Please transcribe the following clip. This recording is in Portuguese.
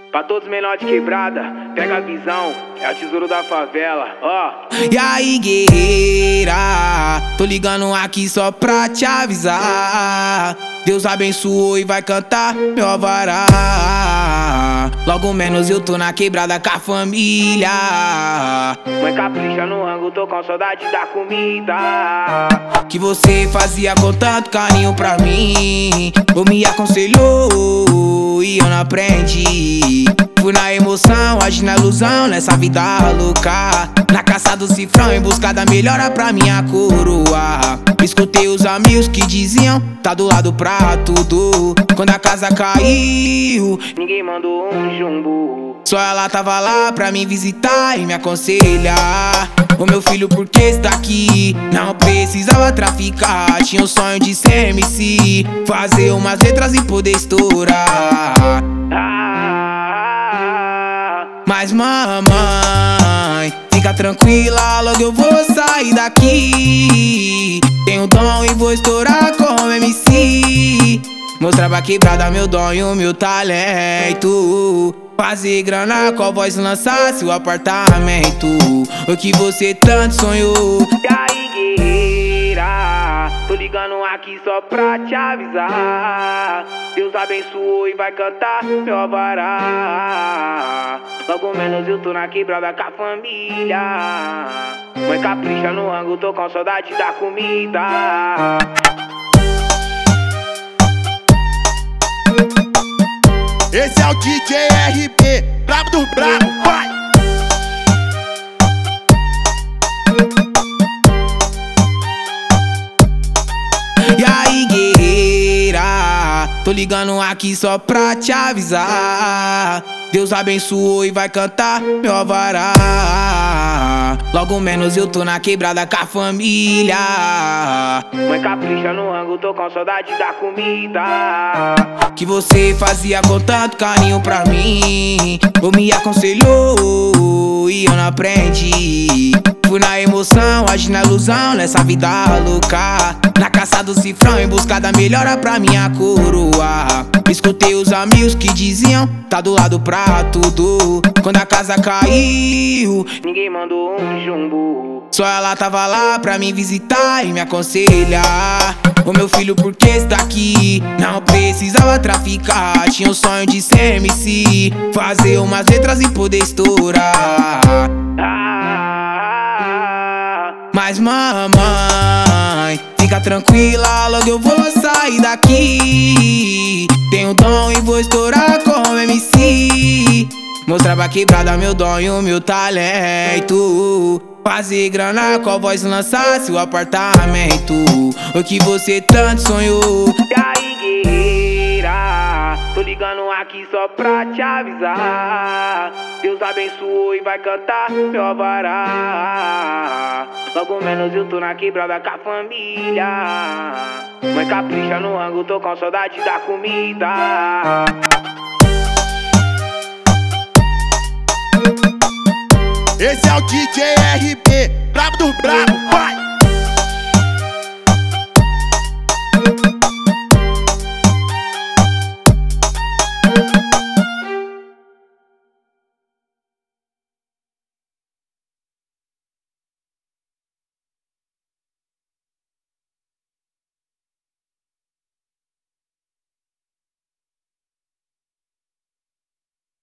Pra todos menores de quebrada, pega a visão, é o tesouro da favela, ó. E aí, guerreira, tô ligando aqui só pra te avisar. Deus abençoou e vai cantar meu alvará. Logo menos eu tô na quebrada com a família. Mãe capricha no rango, tô com saudade da comida que você fazia com tanto carinho pra mim. Ou me aconselhou e eu não aprendi. Fui na emoção, agi na ilusão, nessa vida louca. Na caça do cifrão, em busca da melhora pra minha coroa. Escutei os amigos que diziam, tá do lado pra tudo. Quando a casa caiu, ninguém mandou um jumbo. Só ela tava lá pra me visitar e me aconselhar. Ô meu filho, por que está aqui? Não precisava traficar. Tinha o sonho de ser MC, fazer umas letras e poder estourar. Mas mamãe, fica tranquila, logo eu vou sair daqui. Tenho dom e vou estourar como MC. Mostrar pra quebrada meu dom e o meu talento. Fazer grana com a voz, lançar seu apartamento. O que você tanto sonhou. E aí, guerreira, tô ligando aqui só pra te avisar. Deus abençoou e vai cantar meu alvará. Logo menos eu tô na quebrada com a família. Mãe capricha no rango, tô com saudade da comida. Esse é o DJ RP, brabo do brabo, vai! E aí, guerreira, tô ligando aqui só pra te avisar. Deus abençoou e vai cantar meu alvará. Logo menos eu tô na quebrada com a família. Mãe capricha no rango, tô com saudade da comida que você fazia com tanto carinho pra mim. Ou me aconselhou e eu não aprendi. Fui na emoção, agi na ilusão, nessa vida louca. Na caça do cifrão, em busca da melhora pra minha coroa. Escutei os amigos que diziam, tá do lado pra tudo. Quando a casa caiu, ninguém mandou um jumbo. Só ela tava lá pra me visitar e me aconselhar. Ô meu filho, por que está aqui? Não precisava traficar. Tinha o sonho de ser MC, fazer umas letras e poder estourar. Mas mamãe, fica tranquila, logo eu vou sair daqui. Tenho dom e vou estourar como MC. Mostrar pra quebrada meu dom e o meu talento. Fazer grana com a voz, lançar seu apartamento. O que você tanto sonhou. E aí, guerreira, tô ligando aqui só pra te avisar. Deus abençoou e vai cantar meu alvará. Logo menos eu tô na quebrada com a família. Mãe capricha no rango, tô com saudade da comida. Esse é o DJ RP, brabo do brabo, vai!